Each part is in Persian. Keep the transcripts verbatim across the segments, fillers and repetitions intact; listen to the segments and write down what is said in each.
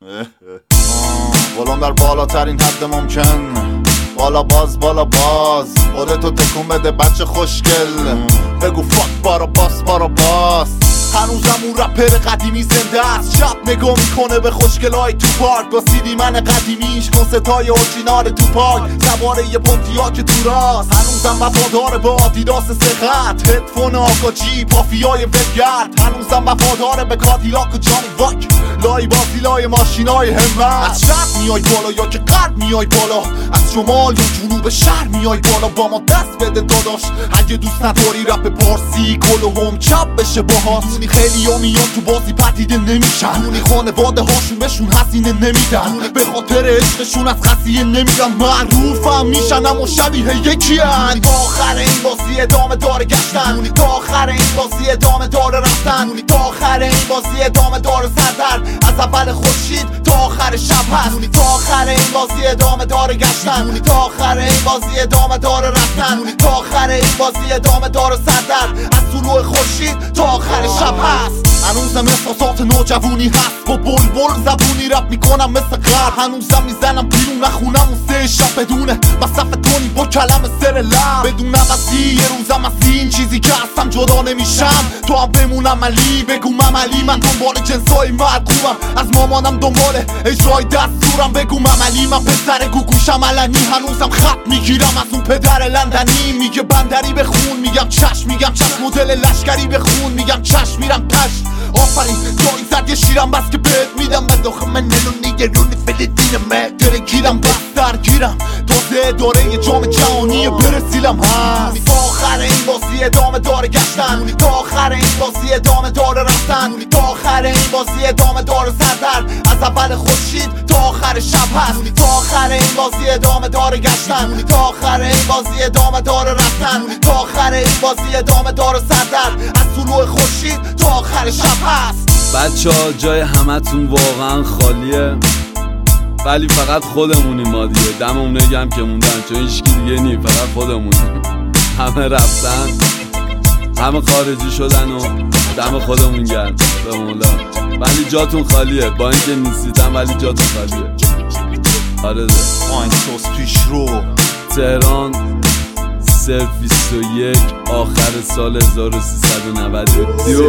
بالام در بالاترین حد ممکن، بالا باز بالا باز، خودتو تکون بده بچه خوشگل، بگو فاک بارا باس بارا باس. هنوزم اون رپر قدیمی زنده است، شب نگاه میکنه به خوشگلای تو پارک با سیدی من قدیمیش، کنستای اورجینال تو پارک، سواره یه پونتیا که تو راست. هنوزم وفادار به آدیداس سخت، هدفون آکاجی پافیای وگرد. هنوزم وفادار به کادیلاک و جانی واک، لای بازی لای ماشینای همت. از شرق میای بالا یا که غرب میای بالا، از شمال یا جنوب شهر میای بالا، با ما دست بده داداش. اگه دوست نداری رپ پارسی کل و هم چپ بشه باهات. خیلی ها میان تو بازی پدیده نمیشن، اونی خانواده هاشون بهشون حسینه نمیدن، به خاطر عشقشون از خسیه نمیرن، معروفم میشن اما شبیه یکی هن. تا آخر این بازی ادامه داره گشتن، تا آخر این بازی ادامه داره رفتن، تا آخر این بازی ادامه داره سردر، از اول خورشید تا آخر شب هست. تا آخر این بازی ادامه داره گشتن، تا آخر این بازی ادامه داره رفتن، تا آخر این بازی ادامه داره سردر، از طلوع خورشید تا آخر شب هست. هنوزم احساسات نوجوانی هست، با بلبل زبونی رپ میکنم مثل غرب. هنوزم میزنم بیرون نخونم اون سه شب بدونه مصرف تونی با کلم سر لب، بدون عوضی یه روزم از این چیزی که هستم جدا نمیشم. تو هم بمونم علی بگو مملی، من دنبال جنسای مرقومم، از مامانم دنبال اجرای دستورم. بگو مملی من پسر گوگوشم علنی، هنوزم خط میگیرم از اون پدر لندنی. میگه بندری بخون میگم چشم، میگم چشم مدل لشکری بخون میگم چشم، میرم پشت آفرین جایی زد یه شیرم بس که بهت میدم. من داخل من نلونی یه رونی فلسطین من داره گیرم بس در گیرم، تازه داره یه جام جهانی برسیلم هست. تا آخر این بازی ادامه داره گشتن، تا آخر این بازی ادامه داره رفتن، تا آخر این بازی ادامه داره سردر، از اول خورشید تا آخر شب هست. تا آخر این بازی ادامه داره گشتن، تا آخر این بازی ادامه داره رفتن، تا آخر این بازی ادامه داره سردر، از طلوع خورشید تا آخر شب هست. بچه ها جای همتون واقعا خالیه، ولی فقط خودمونیم ما دیگه. دممون نگم که موندن، چون هیچکی دیگه نی، فقط خودمونیم. همه رفتن، همه خارجی شدن و دم خودمون گرم به مولا. ولی جاتون خالیه، با اینکه نیستیدم ولی جاتون خالیه. آره ده آینسوس پیش رو تهران صرف بیست و یک آخر سال هزار و سیصد و نود و دو.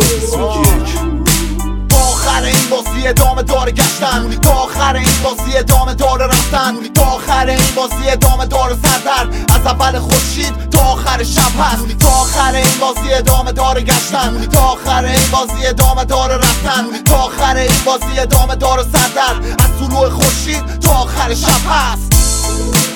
تا آخر این بازی ادامه داره گشتن، تا آخر این بازی ادامه داره رفتن، تا آخر این بازی ادامه داره سردر، از اول خورشید تا آخر شب هست. تا آخر این بازی ادامه داره گشتن، تا آخر این بازی ادامه داره رفتن، تا آخر این بازی ادامه داره سردر، از طلوع خورشید تا آخر شب هست.